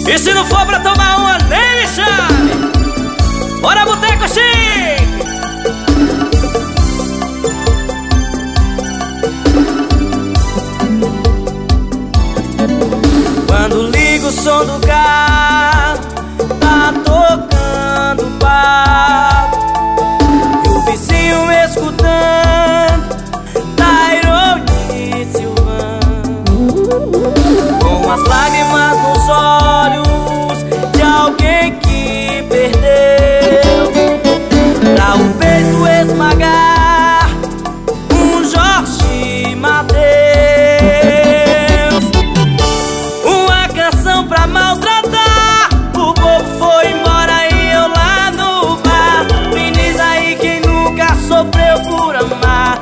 E se não for pra tomar uma, nem me chame. Bora, Boteco Chique! Quando ligo o som do carro, tá tocando papo, e o vizinho escutando Tyrone Silvano, com as lágrimas nos olhos de alguém que perdeu, pra o peito esmagar um Jorge Mateus. Uma canção pra maltratar, o povo foi embora e eu lá no bar. Me diz aí quem nunca sofreu por amar,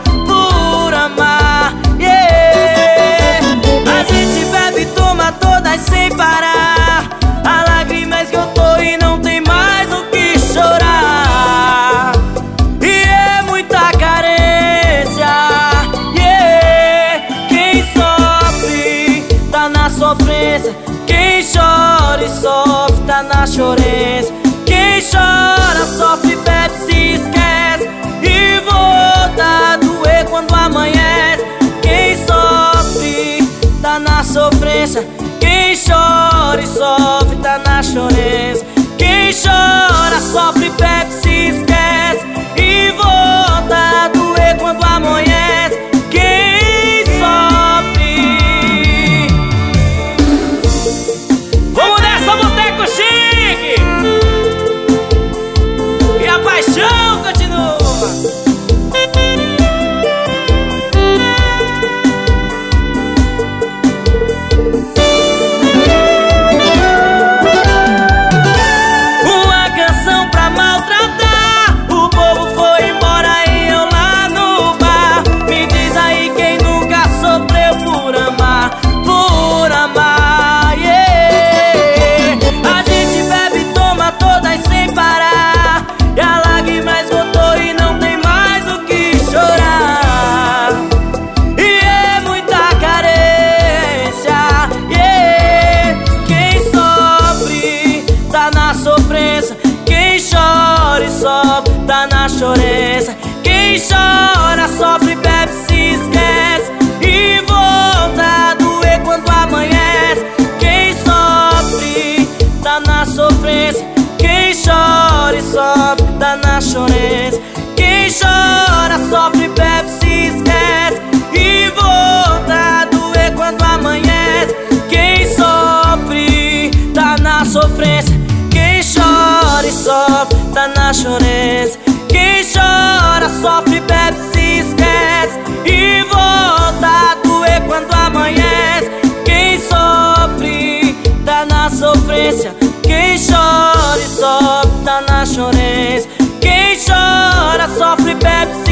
yeah. A gente bebe e toma todas sem parar, a lágrima esgotou e não tem mais o que chorar. E é muita carência, yeah. Quem sofre tá na sofrência, quem chora e sofre tá na chorência. Quem chora, sofre, bebe, se esquece e volta a doer quando amanhece. Quem sofre tá na sofrência, quem chora e sofre tá na chorência. Quem chora, sofre, bebe, se esquece e volta a doer quando amanhece. Quem sofre. Vamos nessa, Boteco Chique! E a paixão continua. Uma canção pra maltratar, o povo foi embora e eu lá no bar. Me diz aí quem nunca sofreu por amar, yeah. A gente bebe e toma todas sem parar, e a lágrima esgotou e não tem mais o que chorar. E é muita carência, yeah. Quem sofre tá na sofrência, quem chora e sofre tá na chorência. Quem chora, sofre, bebe, se esquece e volta a doer quando amanhece. Quem sofre tá na sofrência, quem chora e sofre tá na chorência. Quem chora, sofre, bebe, se esquece e volta a doer quando amanhece. Quem sofre tá na sofrência, quem chora e sofre tá na chorência. Quem chora, sofre, bebe, se esquece e volta a doer quando amanhece. Quem sofre tá na sofrência, quem chora e sofre tá na chorência. Quem chora, sofre, bebe,